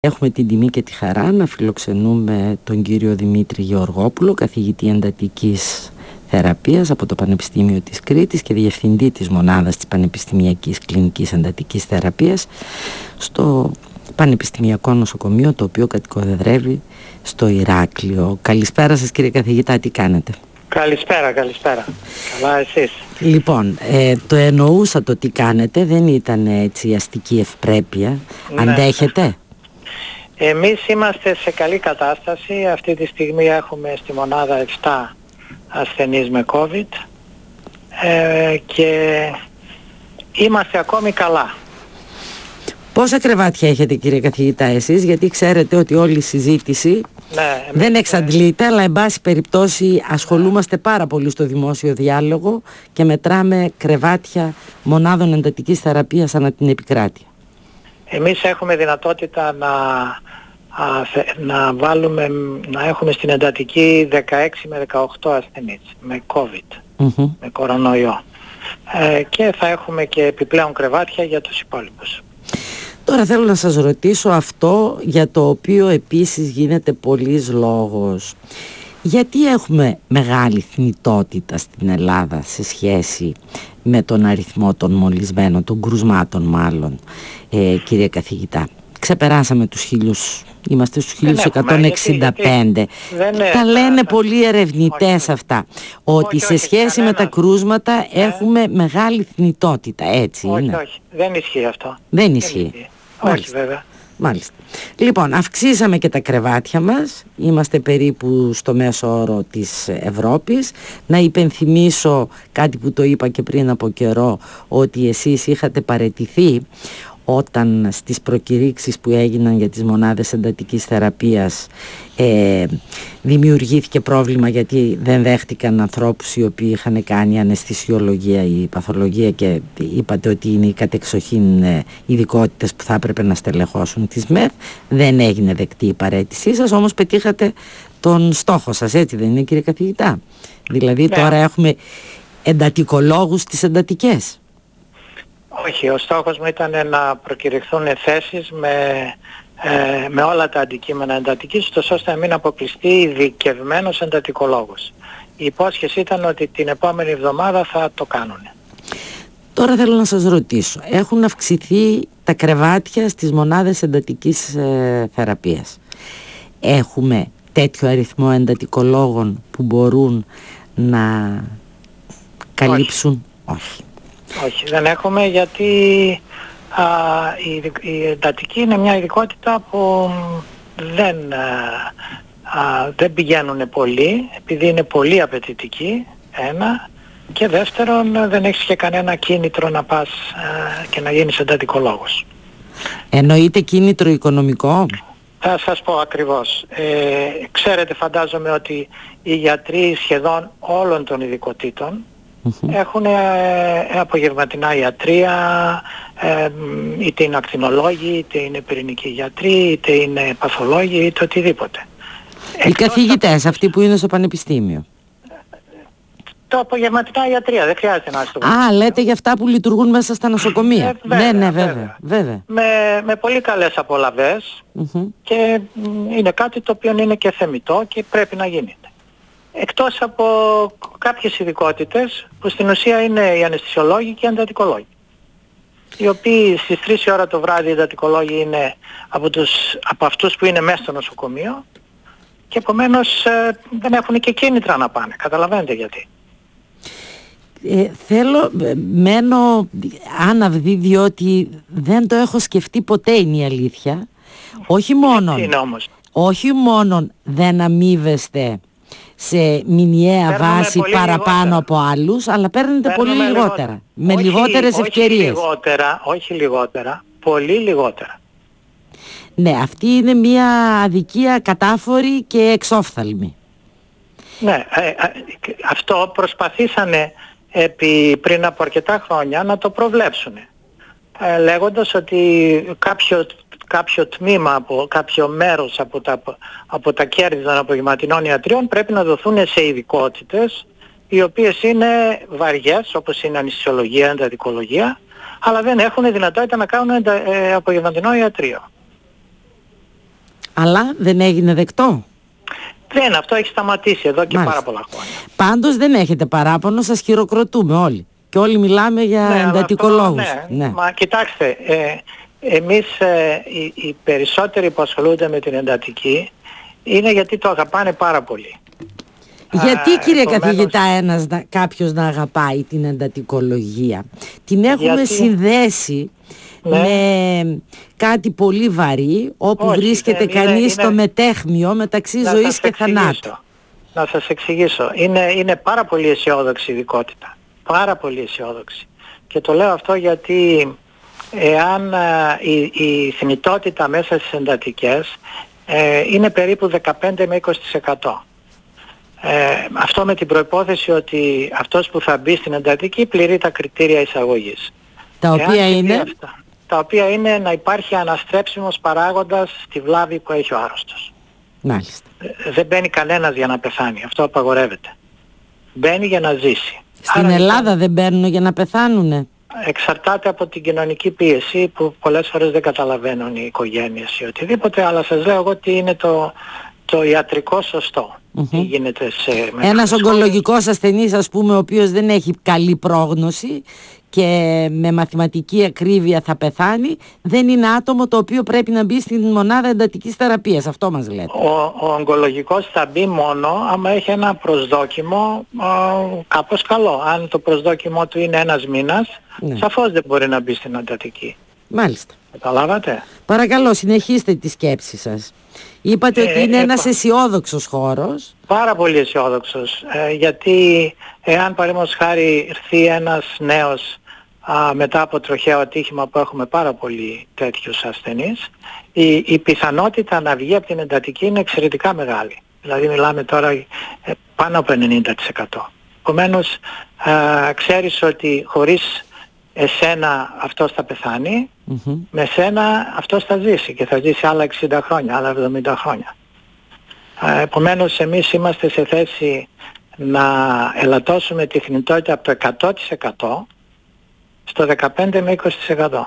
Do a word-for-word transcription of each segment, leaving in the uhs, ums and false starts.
Έχουμε την τιμή και τη χαρά να φιλοξενούμε τον κύριο Δημήτρη Γεωργόπουλο, καθηγητή εντατικής θεραπείας από το Πανεπιστήμιο της Κρήτης και διευθυντή της μονάδας της Πανεπιστημιακής Κλινικής Εντατικής Θεραπείας στο Πανεπιστημιακό Νοσοκομείο, το οποίο κατοικοδεδρεύει στο Ηράκλειο. Καλησπέρα σας, κύριε καθηγητά, τι κάνετε? Καλησπέρα, καλησπέρα. Καλά, εσείς? Λοιπόν, ε, το εννοούσα το τι κάνετε, δεν ήταν έτσι αστική ευπρέπεια. Ναι. Αντέχετε? Εμείς είμαστε σε καλή κατάσταση. Αυτή τη στιγμή έχουμε στη μονάδα επτά ασθενείς με COVID ε, και είμαστε ακόμη καλά. Πόσα κρεβάτια έχετε, κύριε καθηγητά, εσείς? Γιατί ξέρετε ότι όλη η συζήτηση ναι, δεν εξαντλείται, αλλά εν πάση περιπτώσει ασχολούμαστε πάρα πολύ στο δημόσιο διάλογο και μετράμε κρεβάτια μονάδων εντατικής θεραπείας ανά την επικράτεια. Εμείς έχουμε δυνατότητα να, α, να βάλουμε, να έχουμε στην εντατική δεκαέξι με δεκαοκτώ ασθενείς με COVID, mm-hmm. με κορονοϊό. Ε, και θα έχουμε και επιπλέον κρεβάτια για τους υπόλοιπους. Τώρα θέλω να σας ρωτήσω αυτό για το οποίο επίσης γίνεται πολλής λόγος. Γιατί έχουμε μεγάλη θνητότητα στην Ελλάδα σε σχέση με τον αριθμό των μολυσμένων, των κρουσμάτων μάλλον, ε, κύριε καθηγητά? Ξεπεράσαμε τους χίλιους, είμαστε στους χίλια εκατόν εξήντα πέντε. Τα λένε πολλοί ερευνητές αυτά, ότι όχι, σε όχι, σχέση κανένα. με τα κρούσματα ε? έχουμε μεγάλη θνητότητα, έτσι όχι, είναι? Όχι, όχι, δεν ισχύει αυτό. Δεν ισχύει. Δεν ισχύει. Όχι, βέβαια. Μάλιστα. Λοιπόν, αυξήσαμε και τα κρεβάτια μας, είμαστε περίπου στο μέσο όρο της Ευρώπης. Να υπενθυμίσω κάτι που το είπα και πριν από καιρό, ότι εσείς είχατε παραιτηθεί όταν στις προκηρύξεις που έγιναν για τις μονάδες εντατικής θεραπείας ε, δημιουργήθηκε πρόβλημα, γιατί δεν δέχτηκαν ανθρώπους οι οποίοι είχαν κάνει αναισθησιολογία ή παθολογία και είπατε ότι είναι οι κατεξοχήν ε, ειδικότητες που θα έπρεπε να στελεχώσουν τις ΜΕΘ. Δεν έγινε δεκτή η παραίτησή σας, όμως πετύχατε τον στόχο σας, έτσι δεν είναι, κύριε καθηγητά? Δηλαδή ναι. Τώρα έχουμε εντατικολόγους στις εντατικές. Όχι, ο στόχος μου ήταν να προκηρυχθούν θέσεις με, ε, με όλα τα αντικείμενα εντατικής, ώστε να μην αποκλειστεί ειδικευμένος εντατικολόγος. Η υπόσχεση ήταν ότι την επόμενη εβδομάδα θα το κάνουν. Τώρα θέλω να σας ρωτήσω, έχουν αυξηθεί τα κρεβάτια στις μονάδες εντατικής ε, θεραπείας. Έχουμε τέτοιο αριθμό εντατικολόγων που μπορούν να καλύψουν? Όχι. Όχι. Όχι, δεν έχουμε, γιατί α, η, η εντατική είναι μια ειδικότητα που δεν, α, α, δεν πηγαίνουν πολύ, επειδή είναι πολύ απαιτητική, ένα, και δεύτερον δεν έχεις και κανένα κίνητρο να πας α, και να γίνεις εντατικολόγος. Εννοείται κίνητρο οικονομικό? Θα σας πω ακριβώς. Ε, ξέρετε, φαντάζομαι ότι οι γιατροί σχεδόν όλων των ειδικοτήτων Mm-hmm. έχουν ε, απογευματινά ιατρία, ε, είτε είναι ακτινολόγοι, είτε είναι πυρηνικοί γιατροί, είτε είναι παθολόγοι, είτε οτιδήποτε. Οι Εκτός καθηγητές, από... αυτοί που είναι στο πανεπιστήμιο. Το απογευματινά ιατρία, δεν χρειάζεται να είστε στο πανεπιστήμιο. Α, λέτε για αυτά που λειτουργούν μέσα στα νοσοκομεία. Ε, βέβαια, ναι, ναι, βέβαια. βέβαια. βέβαια. Με, με πολύ καλές απολαβές mm-hmm. και είναι κάτι το οποίο είναι και θεμιτό και πρέπει να γίνεται. Εκτός από κάποιες ειδικότητες που στην ουσία είναι οι αναισθησιολόγοι και οι εντατικολόγοι, οι οποίοι στις τρεις η ώρα το βράδυ οι εντατικολόγοι είναι από, τους, από αυτούς που είναι μέσα στο νοσοκομείο και επομένως ε, δεν έχουν και κίνητρα να πάνε. Καταλαβαίνετε γιατί. Ε, θέλω, μένω άναυδη, διότι δεν το έχω σκεφτεί ποτέ, είναι η αλήθεια. Όχι μόνον, είναι όμως. όχι μόνον δεν αμείβεστε σε μηνιαία παίρνουμε βάση παραπάνω λιγότερα από άλλους, αλλά παίρνετε παίρνουμε πολύ λιγότερα, λιγότερα. με όχι, λιγότερες όχι ευκαιρίες. Λιγότερα, όχι λιγότερα, πολύ λιγότερα. Ναι, αυτή είναι μια αδικία κατάφορη και εξόφθαλμη. Ναι, ε, ε, αυτό προσπαθήσανε επί, πριν από αρκετά χρόνια να το προβλέψουν, ε, λέγοντας ότι κάποιο κάποιο τμήμα, από, κάποιο μέρος από τα, από τα κέρδη των απογευματινών ιατρίων πρέπει να δοθούν σε ειδικότητες οι οποίες είναι βαριές, όπως είναι αναισθησιολογία, εντατικολογία, αλλά δεν έχουν δυνατότητα να κάνουν ε, απογευματινό ιατρείο. Αλλά δεν έγινε δεκτό. Δεν, αυτό έχει σταματήσει εδώ και Μάλιστα. πάρα πολλά χρόνια. Πάντως δεν έχετε παράπονο, σας χειροκροτούμε όλοι. Και όλοι μιλάμε για Ναι, εντατικολόγους. αυτό, ναι. Ναι. Μα κοιτάξτε, ε, εμείς ε, οι, οι περισσότεροι που ασχολούνται με την εντατική είναι γιατί το αγαπάνε πάρα πολύ. Γιατί, Α, κύριε επομένως, καθηγητά, ένας, να, κάποιος να αγαπάει την εντατικολογία? Την έχουμε γιατί, συνδέσει ναι, με κάτι πολύ βαρύ, όπου όχι, βρίσκεται δεν, κανείς είναι, στο είναι, μετέχμιο μεταξύ να ζωής σας και εξηγήσω, θανάτου. Να σας εξηγήσω. Είναι, είναι πάρα πολύ αισιόδοξη ειδικότητα. Πάρα πολύ αισιόδοξη. Και το λέω αυτό γιατί εάν α, η, η θνητότητα μέσα στις εντατικές ε, είναι περίπου δεκαπέντε με είκοσι τοις εκατό. Ε, αυτό με την προϋπόθεση ότι αυτός που θα μπει στην εντατική πληρεί τα κριτήρια εισαγωγής. Τα οποία Εάν είναι... Αυτά, τα οποία είναι να υπάρχει αναστρέψιμος παράγοντας στη βλάβη που έχει ο άρρωστος. Μάλιστα. Ε, δεν μπαίνει κανένας για να πεθάνει. Αυτό απαγορεύεται. Μπαίνει για να ζήσει. Στην Άρα, Ελλάδα λοιπόν, δεν μπαίνουνε για να πεθάνουνε. εξαρτάται από την κοινωνική πίεση που πολλές φορές δεν καταλαβαίνουν οι οικογένειες ή οτιδήποτε, αλλά σας λέω εγώ ότι είναι το, το ιατρικό σωστό. Mm-hmm. Τι γίνεται σε ένας ογκολογικός ασθενής, ας πούμε, ο οποίος δεν έχει καλή πρόγνωση και με μαθηματική ακρίβεια θα πεθάνει, δεν είναι άτομο το οποίο πρέπει να μπει στην μονάδα εντατικής θεραπείας. Αυτό μας λέτε. Ο, ο ογκολογικός θα μπει μόνο άμα έχει ένα προσδόκιμο ο, κάπως καλό. Αν το προσδόκιμο του είναι ένας μήνας, ναι, σαφώς δεν μπορεί να μπει στην εντατική. Μάλιστα. Καταλάβατε. Παρακαλώ, συνεχίστε τη σκέψη σας. Είπατε ε, ότι είναι ε, ένας ε, αισιόδοξος χώρος. Πάρα πολύ αισιόδοξος. Ε, γιατί εάν παραδείγματος χάρη έρθει ένας νέος α, μετά από τροχαίο ατύχημα, που έχουμε πάρα πολλοί τέτοιους ασθενείς, η, η πιθανότητα να βγει από την εντατική είναι εξαιρετικά μεγάλη. Δηλαδή μιλάμε τώρα ε, πάνω από ενενήντα τοις εκατό. Επομένως ξέρεις ότι χωρίς εσένα αυτός θα πεθάνει, mm-hmm. με σένα αυτός θα ζήσει και θα ζήσει άλλα εξήντα χρόνια, άλλα εβδομήντα χρόνια. Επομένως εμείς είμαστε σε θέση να ελαττώσουμε τη θνητότητα από το εκατό τοις εκατό στο δεκαπέντε με είκοσι τοις εκατό.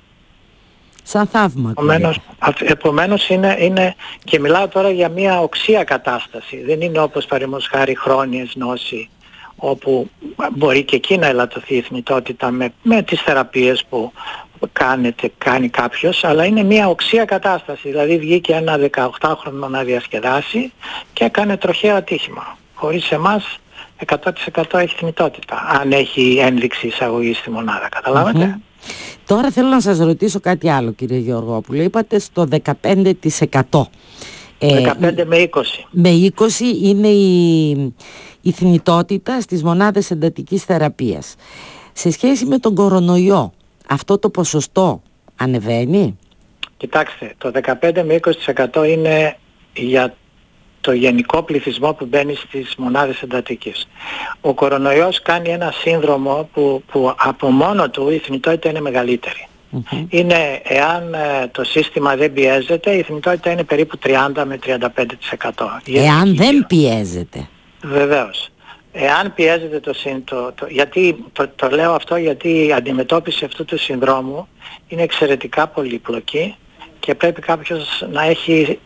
Σαν θαύμα. Επομένως, επομένως είναι, είναι, και μιλάω τώρα για μια οξία κατάσταση. Δεν είναι όπως παραδείγματος χάρη χρόνιες νόσοι, όπου μπορεί και εκεί να ελαττωθεί η θνητότητα με, με τις θεραπείες που κάνετε, κάνει κάποιος, αλλά είναι μια οξία κατάσταση. Δηλαδή βγήκε ένα δεκαοκτάχρονο να διασκεδάσει και έκανε τροχαίο ατύχημα. Χωρίς εμάς εκατό τοις εκατό έχει θνητότητα, αν έχει ένδειξη εισαγωγή στη μονάδα. Καταλάβατε. Mm-hmm. Τώρα θέλω να σας ρωτήσω κάτι άλλο, κύριε Γεωργόπουλο. Είπατε στο δεκαπέντε τοις εκατό. δεκαπέντε με είκοσι. Με είκοσι είναι η, η θνητότητα στις μονάδες εντατικής θεραπείας. Σε σχέση με τον κορονοϊό, αυτό το ποσοστό ανεβαίνει? Κοιτάξτε, το δεκαπέντε με είκοσι τοις εκατό είναι για το γενικό πληθυσμό που μπαίνει στις μονάδες εντατικής. Ο κορονοϊός κάνει ένα σύνδρομο που, που από μόνο του η θνητότητα είναι μεγαλύτερη. Mm-hmm. Είναι, εάν ε, το σύστημα δεν πιέζεται, η θνητότητα είναι περίπου τριάντα με τριάντα πέντε τοις εκατό. Εάν δεν πιέζεται. Βεβαίως. Εάν πιέζεται το σύντο, το, γιατί το, το λέω αυτό γιατί η αντιμετώπιση αυτού του συνδρόμου είναι εξαιρετικά πολύπλοκη και πρέπει κάποιος να έχει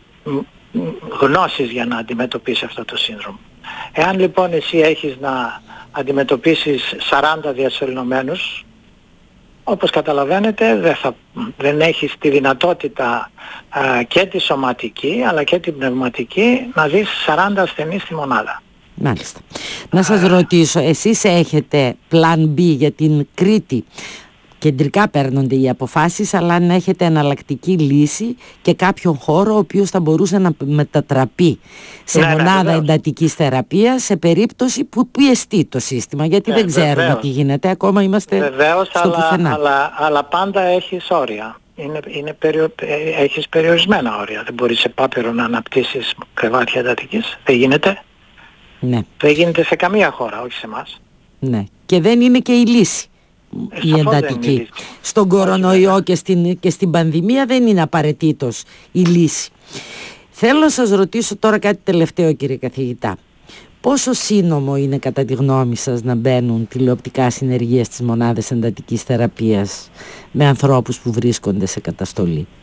γνώσεις για να αντιμετωπίσει αυτό το σύνδρομο. Εάν λοιπόν εσύ έχεις να αντιμετωπίσεις σαράντα διασωληνωμένους, όπως καταλαβαίνετε δεν, θα, δεν έχεις τη δυνατότητα α, και τη σωματική αλλά και την πνευματική να δεις σαράντα ασθενείς στη μονάδα. Μάλιστα. Να σας ρωτήσω, εσείς έχετε πλάν μπι για την Κρήτη? Κεντρικά παίρνονται οι αποφάσεις, αλλά αν έχετε εναλλακτική λύση και κάποιον χώρο ο οποίος θα μπορούσε να μετατραπεί σε ναι, μονάδα ναι, εντατικής θεραπείας σε περίπτωση που πιεστεί το σύστημα, γιατί ναι, δεν ξέρουμε βεβαίως. Τι γίνεται, ακόμα είμαστε βεβαίως, στο αλλά, πουθενά. Αλλά, αλλά πάντα έχεις όρια, είναι, είναι περιο, έχεις περιορισμένα όρια, δεν μπορείς σε πάπυρο να αναπτύσσεις κρεβάτια εντατικής, δεν γίνεται. Ναι. Δεν γίνεται σε καμία χώρα, όχι σε εμάς. Ναι, και δεν είναι και η λύση. Ε, η εντατική. Στον κορονοϊό και στην, και στην πανδημία δεν είναι απαραίτητος η λύση. Θέλω να σας ρωτήσω τώρα κάτι τελευταίο, κύριε καθηγητά. Πόσο σύνομο είναι κατά τη γνώμη σας να μπαίνουν τηλεοπτικά συνεργεία στις μονάδες εντατικής θεραπείας με ανθρώπους που βρίσκονται σε καταστολή?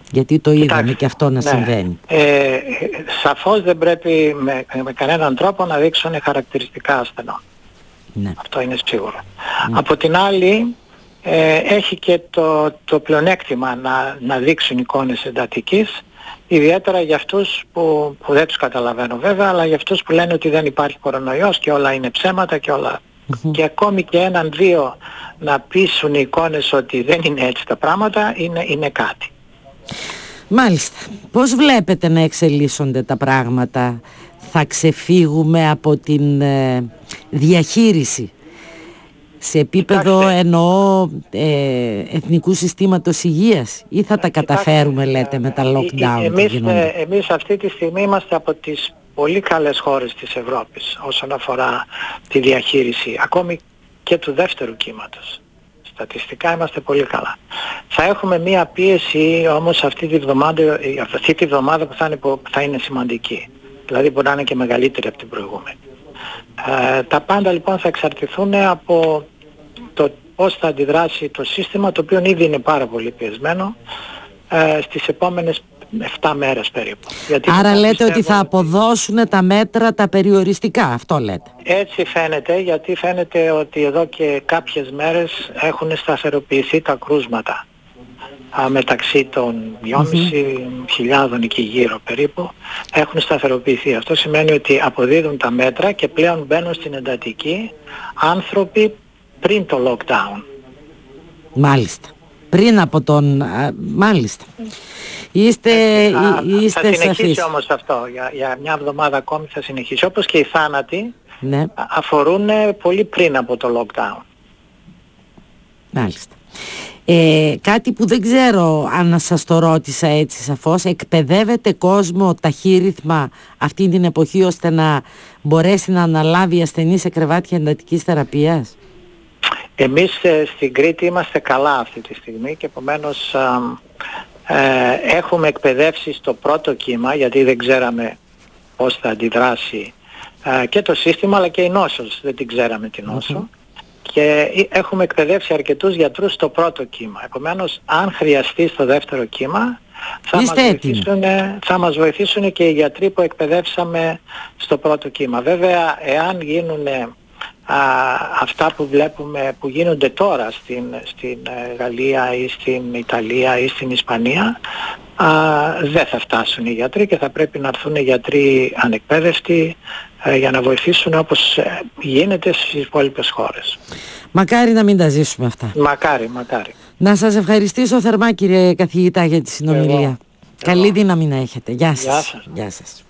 Γιατί το είδαμε Κοιτάξτε, και αυτό να ναι. συμβαίνει. Ε, σαφώς δεν πρέπει με, με κανέναν τρόπο να δείξουν χαρακτηριστικά ασθενών. Ναι. Αυτό είναι σίγουρο. Ναι. Από την άλλη, ε, έχει και το, το πλεονέκτημα να, να δείξουν εικόνες εντατικής, ιδιαίτερα για αυτούς που, που δεν τους καταλαβαίνω βέβαια, αλλά για αυτούς που λένε ότι δεν υπάρχει κορονοϊός και όλα είναι ψέματα και όλα. Mm-hmm. Και ακόμη και έναν δύο να πείσουν οι εικόνες ότι δεν είναι έτσι τα πράγματα, είναι, είναι κάτι. Μάλιστα. Πώς βλέπετε να εξελίσσονται τα πράγματα? Θα ξεφύγουμε από την ε, διαχείριση σε επίπεδο Κοιτάξτε, εννοώ ε, εθνικού συστήματος υγείας, ή θα τα καταφέρουμε λέτε με τα lockdown? Εμείς, ε, εμείς αυτή τη στιγμή είμαστε από τις πολύ καλές χώρες της Ευρώπης όσον αφορά τη διαχείριση ακόμη και του δεύτερου κύματος. Στατιστικά είμαστε πολύ καλά. Θα έχουμε μία πίεση όμως αυτή τη βδομάδα, αυτή τη βδομάδα που θα είναι, που θα είναι σημαντική. Δηλαδή μπορεί να είναι και μεγαλύτερη από την προηγούμενη. Ε, τα πάντα λοιπόν θα εξαρτηθούν από το πώς θα αντιδράσει το σύστημα, το οποίο ήδη είναι πάρα πολύ πιεσμένο, ε, στις επόμενες επτά μέρες περίπου. Γιατί άρα λέτε ότι θα αποδώσουν τα μέτρα τα περιοριστικά, αυτό λέτε? Έτσι φαίνεται, γιατί φαίνεται ότι εδώ και κάποιες μέρες έχουν σταθεροποιηθεί τα κρούσματα α, μεταξύ των δυόμισι χιλιάδων εκεί γύρω περίπου έχουν σταθεροποιηθεί. Αυτό σημαίνει ότι αποδίδουν τα μέτρα και πλέον μπαίνουν στην εντατική άνθρωποι πριν το lockdown. Μάλιστα. Πριν από τον... Α, μάλιστα. Είστε, α, είστε θα συνεχίσει σαφείς. όμως αυτό. Για, για μια εβδομάδα ακόμη θα συνεχίσει. Όπως και οι θάνατοι, ναι, αφορούν πολύ πριν από το lockdown. Μάλιστα. Ε, κάτι που δεν ξέρω αν σας το ρώτησα έτσι σαφώς, εκπαιδεύεται κόσμο ταχύρυθμα αυτή την εποχή ώστε να μπορέσει να αναλάβει ασθενή σε κρεβάτια εντατικής θεραπείας? Εμείς ε, στην Κρήτη είμαστε καλά αυτή τη στιγμή και επομένως ε, ε, έχουμε εκπαιδεύσει στο πρώτο κύμα, γιατί δεν ξέραμε πώς θα αντιδράσει ε, και το σύστημα αλλά και η νόσος, δεν την ξέραμε την νόσο. Mm-hmm. Και έχουμε εκπαιδεύσει αρκετούς γιατρούς στο πρώτο κύμα. Επομένως, αν χρειαστεί στο δεύτερο κύμα, θα μας, βοηθήσουν, θα μας βοηθήσουν και οι γιατροί που εκπαιδεύσαμε στο πρώτο κύμα. Βέβαια, εάν γίνουν α, αυτά που βλέπουμε, που γίνονται τώρα στην, στην Γαλλία ή στην Ιταλία ή στην Ισπανία, α, δεν θα φτάσουν οι γιατροί και θα πρέπει να έρθουν οι γιατροί ανεκπαίδευτοι για να βοηθήσουν όπως γίνεται στις υπόλοιπες χώρες. Μακάρι να μην τα ζήσουμε αυτά. Μακάρι, μακάρι. Να σας ευχαριστήσω θερμά κύριε καθηγητά για τη συνομιλία. Εγώ. Καλή Εγώ. δύναμη να έχετε. Γεια σας. Γεια σας. Γεια σας.